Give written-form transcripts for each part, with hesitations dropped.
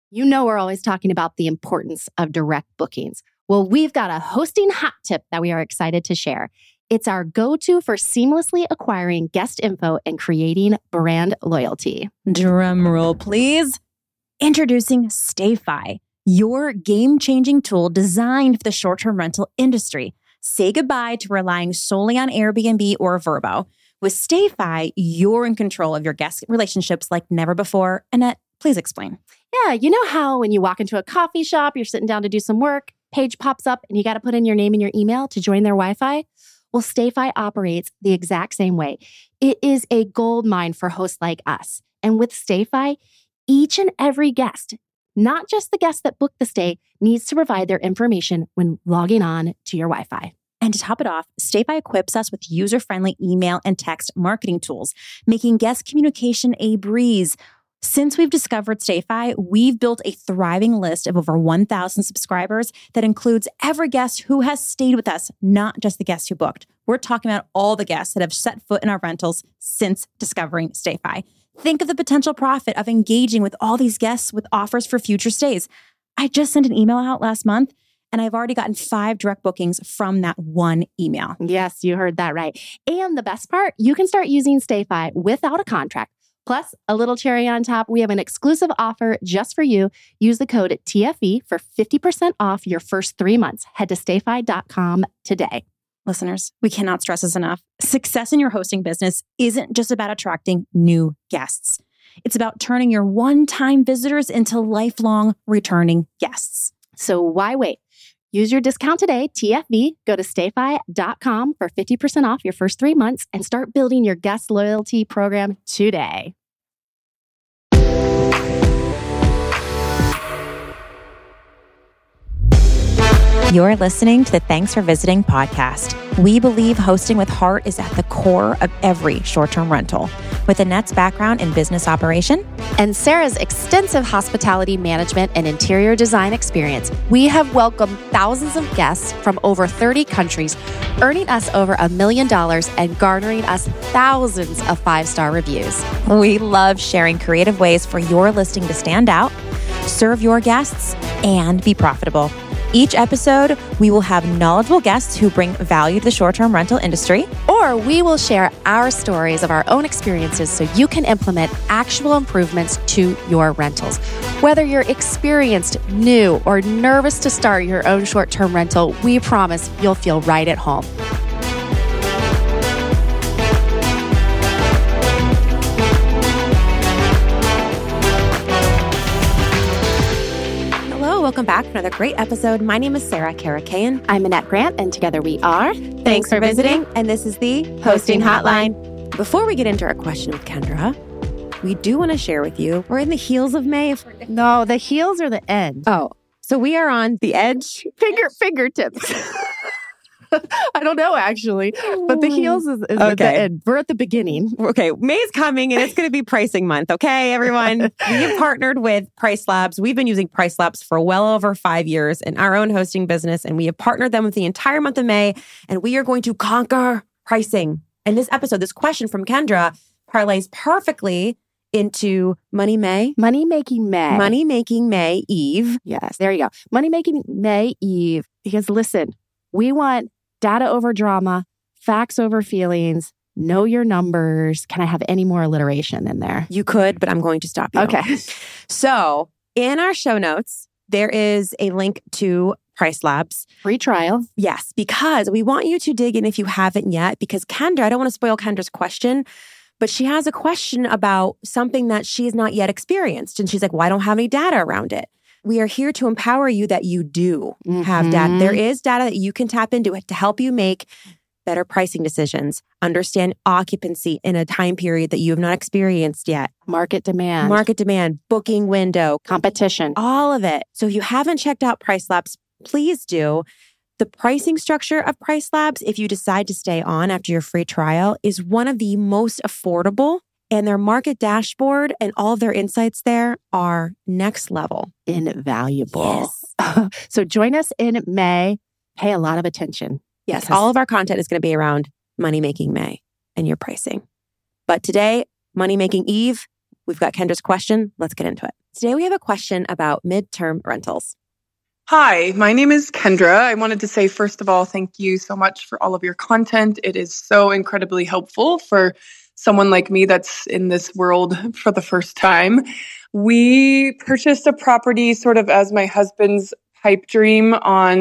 You know we're always talking about the importance of direct bookings. Well, we've got a hosting hot tip that we are excited to share. It's our go-to for seamlessly acquiring guest info and creating brand loyalty. Drum roll, please. Introducing StayFi, your game-changing tool designed for the short-term rental industry. Say goodbye to relying solely on Airbnb or Vrbo. With StayFi, you're in control of your guest relationships like never before. Annette, please explain. Yeah, you know how when you walk into a coffee shop, you're sitting down to do some work, page pops up and you got to put in your name and your email to join their Wi-Fi? Well, StayFi operates the exact same way. It is a gold mine for hosts like us. And with StayFi, each and every guest, not just the guest that booked the stay, needs to provide their information when logging on to your Wi-Fi. And to top it off, StayFi equips us with user-friendly email and text marketing tools, making guest communication a breeze. Since we've discovered StayFi, we've built a thriving list of over 1,000 subscribers that includes every guest who has stayed with us, not just the guests who booked. We're talking about all the guests that have set foot in our rentals since discovering StayFi. Think of the potential profit of engaging with all these guests with offers for future stays. I just sent an email out last month, and I've already gotten 5 direct bookings from that one email. Yes, you heard that right. And the best part, you can start using StayFi without a contract. Plus, a little cherry on top, we have an exclusive offer just for you. Use the code TFE for 50% off your first 3 months. Head to stayfi.com today. Listeners, we cannot stress this enough. Success in your hosting business isn't just about attracting new guests. It's about turning your one-time visitors into lifelong returning guests. So why wait? Use your discount today, TFV. Go to stayfi.com for 50% off your first 3 months and start building your guest loyalty program today. You're listening to the Thanks for Visiting podcast. We believe hosting with heart is at the core of every short-term rental. With Annette's background in business operation and Sarah's extensive hospitality management and interior design experience, we have welcomed thousands of guests from over 30 countries, earning us over $1 million and garnering us thousands of 5-star reviews. We love sharing creative ways for your listing to stand out, serve your guests, and be profitable. Each episode, we will have knowledgeable guests who bring value to the short-term rental industry. Or we will share our stories of our own experiences so you can implement actual improvements to your rentals. Whether you're experienced, new, or nervous to start your own short-term rental, we promise you'll feel right at home. Welcome back for another great episode. My name is Sarah Karakayan. I'm Annette Grant, and together we are Thanks for Visiting, and this is the Hosting Hotline. Before we get into our question with Kendra, we do want to share with you, we're in the heels of May. No, the heels are the end. Oh, so we are on the edge? Fingertips. I don't know, actually. But the heels is okay. At the end. We're at the beginning. Okay. May's coming and it's going to be pricing month. Okay, everyone. We have partnered with Price Labs. We've been using Price Labs for well over 5 years in our own hosting business. And we have partnered them with the entire month of May. And we are going to conquer pricing. And this episode, this question from Kendra parlays perfectly into Money May. Money Making May. Money Making May Eve. Yes, there you go. Money Making May Eve. Because listen, we want data over drama, facts over feelings, know your numbers. Can I have any more alliteration in there? You could, but I'm going to stop you. Okay. So in our show notes, there is a link to Price Labs. Free trial. Yes, because we want you to dig in if you haven't yet, because Kendra, I don't want to spoil Kendra's question, but she has a question about something that she has not yet experienced. And she's like, well, I don't have any data around it. We are here to empower you that you do have data. There is data that you can tap into it to help you make better pricing decisions, understand occupancy in a time period that you have not experienced yet. Market demand, booking window, competition, all of it. So if you haven't checked out Price Labs, please do. The pricing structure of Price Labs, if you decide to stay on after your free trial, is one of the most affordable. And their market dashboard and all of their insights there are next level. Invaluable. Yes. So join us in May. Pay a lot of attention. Yes, all of our content is going to be around Money Making May and your pricing. But today, Money Making Eve, we've got Kendra's question. Let's get into it. Today we have a question about midterm rentals. Hi, my name is Kendra. I wanted to say, first of all, thank you so much for all of your content. It is so incredibly helpful for someone like me that's in this world for the first time. We purchased a property sort of as my husband's pipe dream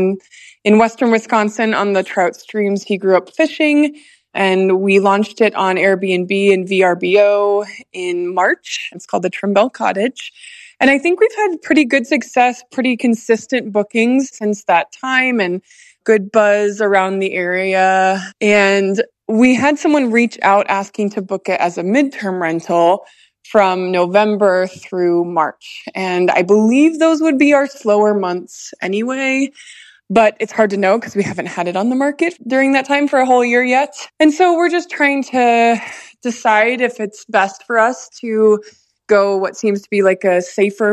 in western Wisconsin on the trout streams he grew up fishing. And we launched it on Airbnb and VRBO in March. It's called the Trimble Cottage. And I think we've had pretty good success, pretty consistent bookings since that time and good buzz around the area. And we had someone reach out asking to book it as a midterm rental from November through March. And I believe those would be our slower months anyway. But it's hard to know because we haven't had it on the market during that time for a whole year yet. And so we're just trying to decide if it's best for us to go what seems to be like a safer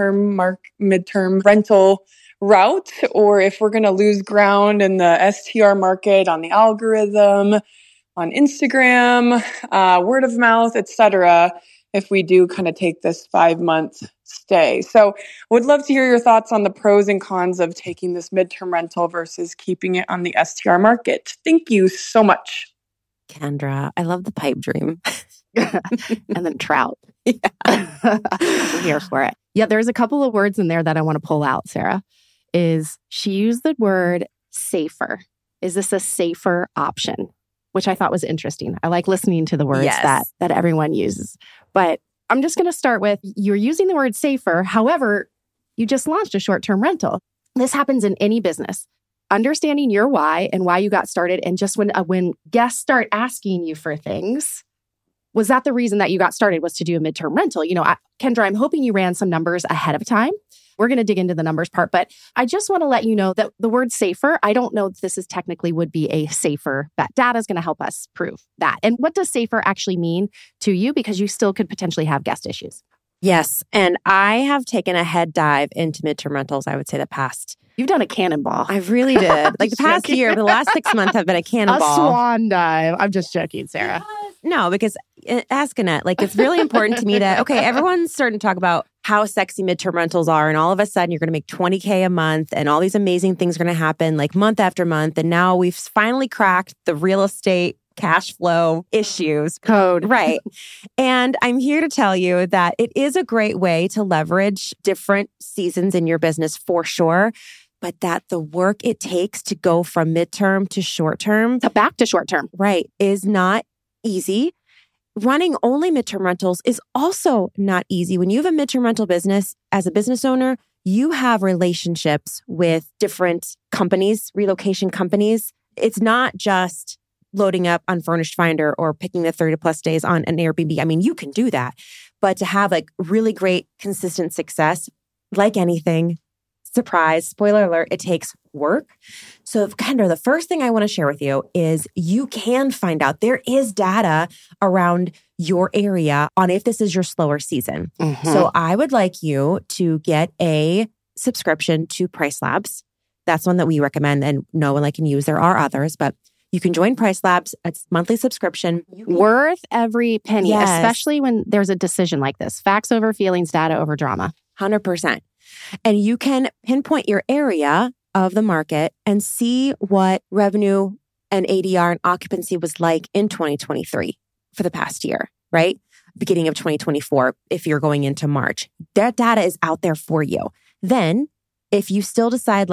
midterm rental route, or if we're going to lose ground in the STR market on the algorithm, on Instagram, word of mouth, etc., if we do kind of take this 5-month stay. So I would love to hear your thoughts on the pros and cons of taking this midterm rental versus keeping it on the STR market. Thank you so much. Kendra, I love the pipe dream. And then trout. Yeah. We're here for it. Yeah, there's a couple of words in there that I want to pull out, Sarah. She used the word safer. Is this a safer option? Which I thought was interesting. I like listening to the words that everyone uses. But I'm just going to start with, you're using the word safer. However, you just launched a short-term rental. This happens in any business. Understanding your why and why you got started, and just when guests start asking you for things, was that the reason that you got started, was to do a midterm rental? Kendra, I'm hoping you ran some numbers ahead of time. We're going to dig into the numbers part, but I just want to let you know that the word safer, I don't know if this is technically would be a safer bet. Data is going to help us prove that. And what does safer actually mean to you? Because you still could potentially have guest issues. Yes. And I have taken a head dive into midterm rentals, I would say the past. You've done a cannonball. I really did. Like the past year, the last 6 months have been a cannonball. A swan dive. I'm just joking, Sarah. No, because ask Annette, it's really important to me that, okay, everyone's starting to talk about how sexy midterm rentals are. And all of a sudden you're going to make $20K a month and all these amazing things are going to happen month after month. And now we've finally cracked the real estate cash flow issues. Code. Right. And I'm here to tell you that it is a great way to leverage different seasons in your business for sure. But that the work it takes to go from midterm to short term, back to short term, right, is not easy. Running only midterm rentals is also not easy. When you have a midterm rental business, as a business owner, you have relationships with different companies, relocation companies. It's not just loading up on Furnished Finder or picking the 30+ days on an Airbnb. I mean, you can do that. But to have really great, consistent success, like anything, surprise, spoiler alert, it takes work. So Kendra, the first thing I want to share with you is you can find out, there is data around your area on if this is your slower season. Mm-hmm. So I would like you to get a subscription to Price Labs. That's one that we recommend and no one can use. There are others, but you can join Price Labs. It's monthly subscription. Worth every penny, yes. Especially when there's a decision like this. Facts over feelings, data over drama. 100%. And you can pinpoint your area of the market and see what revenue and ADR and occupancy was like in 2023 for the past year, right? Beginning of 2024, if you're going into March. That data is out there for you. Then, if you still decide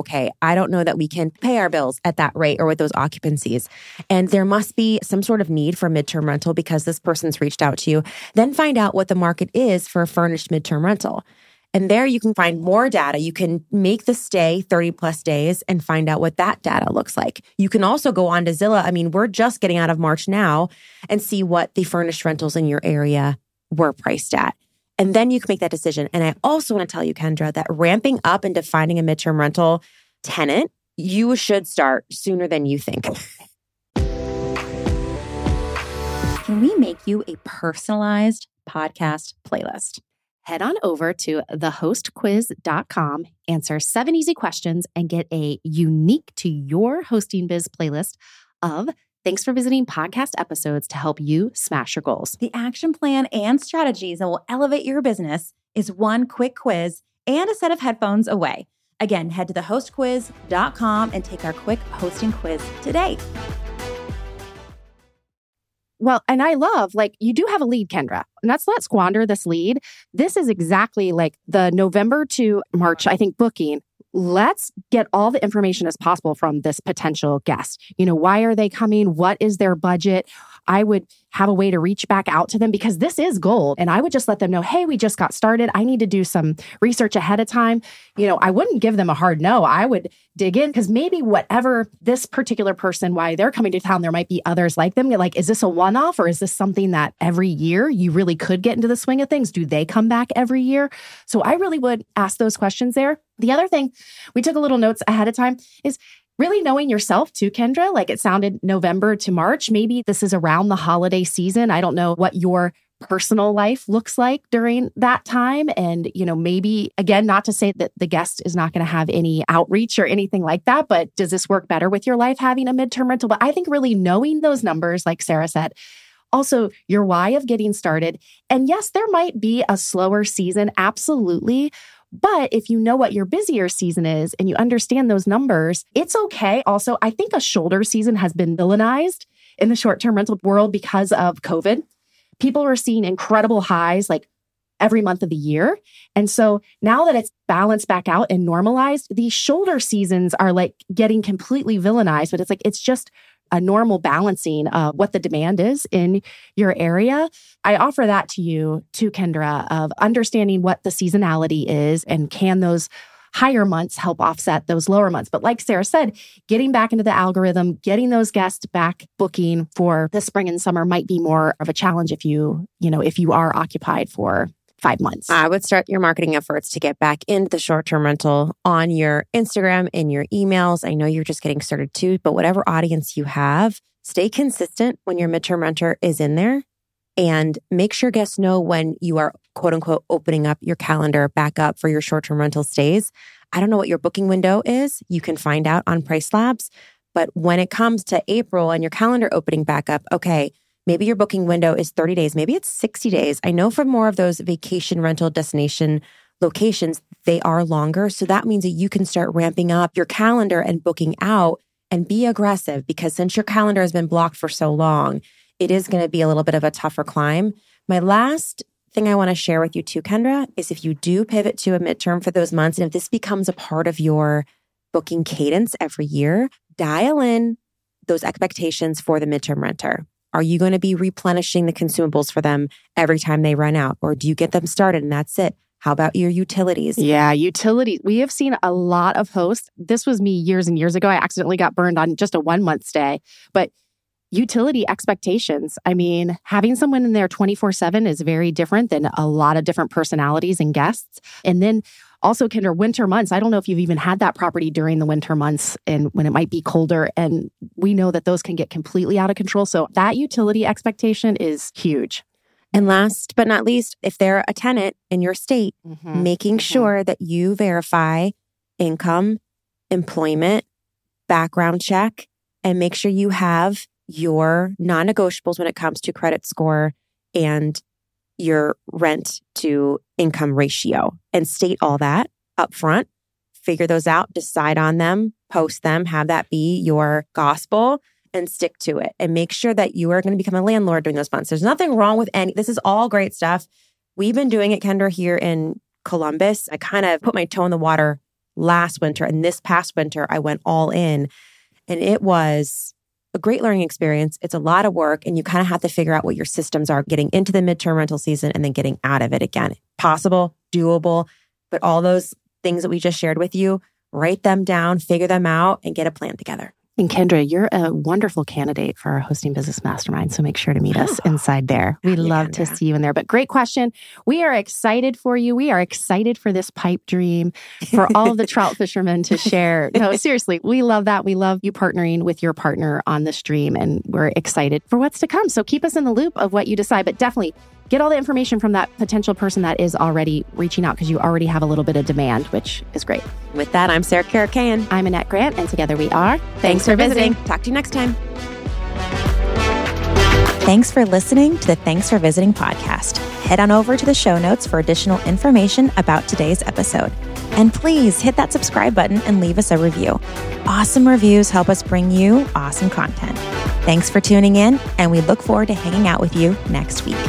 I don't know that we can pay our bills at that rate or with those occupancies, and there must be some sort of need for midterm rental because this person's reached out to you, then find out what the market is for a furnished midterm rental. And there you can find more data. You can make the stay 30+ days and find out what that data looks like. You can also go on to Zillow. I mean, we're just getting out of March now and see what the furnished rentals in your area were priced at. And then you can make that decision. And I also want to tell you, Kendra, that ramping up into finding a midterm rental tenant, you should start sooner than you think. Can we make you a personalized podcast playlist? Head on over to thehostquiz.com, answer 7 easy questions, and get a unique to your hosting biz playlist of thanks for visiting podcast episodes to help you smash your goals. The action plan and strategies that will elevate your business is one quick quiz and a set of headphones away. Again, head to thehostquiz.com and take our quick hosting quiz today. Well, and I love, you do have a lead, Kendra, and let's not squander this lead. This is exactly like the November to March, I think, booking. Let's get all the information as possible from this potential guest. Why are they coming? What is their budget? I would have a way to reach back out to them because this is gold. And I would just let them know, hey, we just got started. I need to do some research ahead of time. I wouldn't give them a hard no. I would dig in because maybe whatever this particular person, why they're coming to town, there might be others like them. You're like, is this a one-off or is this something that every year you really could get into the swing of things? Do they come back every year? So I really would ask those questions there. The other thing, we took a little notes ahead of time, is really knowing yourself too, Kendra. Like it sounded November to March. Maybe this is around the holiday season. I don't know what your personal life looks like during that time. And, maybe, again, not to say that the guest is not going to have any outreach or anything like that, but does this work better with your life having a midterm rental? But I think really knowing those numbers, like Sarah said, also your why of getting started. And yes, there might be a slower season. Absolutely. But if you know what your busier season is and you understand those numbers, it's okay. Also, I think a shoulder season has been villainized in the short-term rental world because of COVID. People are seeing incredible highs like every month of the year. And so now that it's balanced back out and normalized, these shoulder seasons are like getting completely villainized, but it's just a normal balancing of what the demand is in your area. I offer that to you too, Kendra, of understanding what the seasonality is and can those higher months help offset those lower months. But like Sarah said, getting back into the algorithm, getting those guests back booking for the spring and summer might be more of a challenge if you are occupied for 5 months. I would start your marketing efforts to get back into the short-term rental on your Instagram, in your emails. I know you're just getting started too, but whatever audience you have, stay consistent when your midterm renter is in there and make sure guests know when you are quote unquote opening up your calendar back up for your short-term rental stays. I don't know what your booking window is. You can find out on Price Labs, but when it comes to April and your calendar opening back up, okay, maybe your booking window is 30 days. Maybe it's 60 days. I know for more of those vacation rental destination locations, they are longer. So that means that you can start ramping up your calendar and booking out and be aggressive because since your calendar has been blocked for so long, it is going to be a little bit of a tougher climb. My last thing I want to share with you too, Kendra, is if you do pivot to a midterm for those months, and if this becomes a part of your booking cadence every year, dial in those expectations for the midterm renter. Are you going to be replenishing the consumables for them every time they run out? Or do you get them started and that's it? How about your utilities? Yeah, utilities. We have seen a lot of hosts. This was me years and years ago. I accidentally got burned on just a 1-month stay. But utility expectations. I mean, having someone in there 24/7 is very different than a lot of different personalities and guests. And then also, Kendra, winter months. I don't know if you've even had that property during the winter months and when it might be colder. And we know that those can get completely out of control. So that utility expectation is huge. And last but not least, if they're a tenant in your state, making sure that you verify income, employment, background check, and make sure you have your non-negotiables when it comes to credit score and your rent to income ratio, and state all that up front. Figure those out, decide on them, post them, have that be your gospel, and stick to it. And make sure that you are going to become a landlord during those months. There's nothing wrong with this is all great stuff. We've been doing it, Kendra, here in Columbus. I kind of put my toe in the water last winter, and this past winter I went all in, and it was a great learning experience. It's a lot of work, and you kind of have to figure out what your systems are getting into the midterm rental season and then getting out of it again. Possible, doable, but all those things that we just shared with you, write them down, figure them out, and get a plan together. And Kendra, you're a wonderful candidate for our Hosting Business Mastermind, so make sure to meet us inside there. We'd love to see you in there. But great question. We are excited for you. We are excited for this pipe dream, for all of the trout fishermen to share. No, seriously, we love that. We love you partnering with your partner on this dream, and we're excited for what's to come. So keep us in the loop of what you decide, but definitely get all the information from that potential person that is already reaching out because you already have a little bit of demand, which is great. With that, I'm Sarah Karakayan. I'm Annette Grant, and together we are Thanks for visiting. Talk to you next time. Thanks for listening to the Thanks for Visiting podcast. head on over to the show notes for additional information about today's episode. And please hit that subscribe button and leave us a review. Awesome reviews help us bring you awesome content. Thanks for tuning in, and we look forward to hanging out with you next week.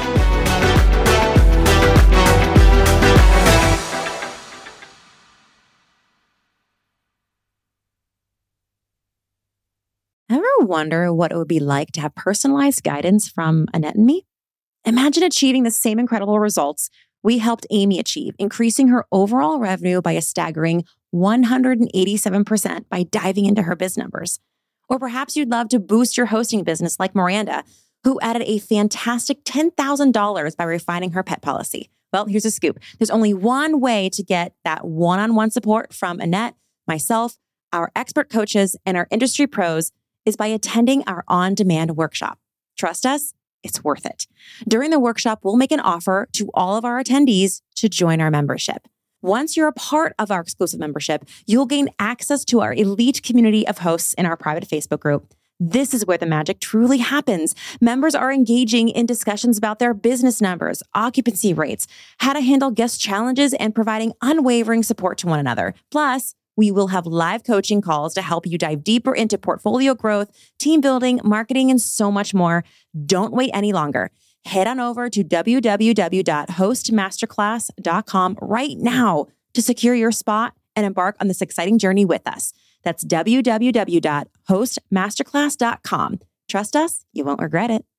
Ever wonder what it would be like to have personalized guidance from Annette and me? Imagine achieving the same incredible results we helped Amy achieve, increasing her overall revenue by a staggering 187% by diving into her biz numbers. Or perhaps you'd love to boost your hosting business like Miranda, who added a fantastic $10,000 by refining her pet policy. Well, here's a scoop. There's only one way to get that one-on-one support from Annette, myself, our expert coaches, and our industry pros is by attending our on-demand workshop. Trust us, it's worth it. During the workshop, we'll make an offer to all of our attendees to join our membership. Once you're a part of our exclusive membership, you'll gain access to our elite community of hosts in our private Facebook group. This is where the magic truly happens. Members are engaging in discussions about their business numbers, occupancy rates, how to handle guest challenges, and providing unwavering support to one another. Plus, we will have live coaching calls to help you dive deeper into portfolio growth, team building, marketing, and so much more. Don't wait any longer. Head on over to www.hostmasterclass.com right now to secure your spot and embark on this exciting journey with us. That's www.hostmasterclass.com. Trust us, you won't regret it.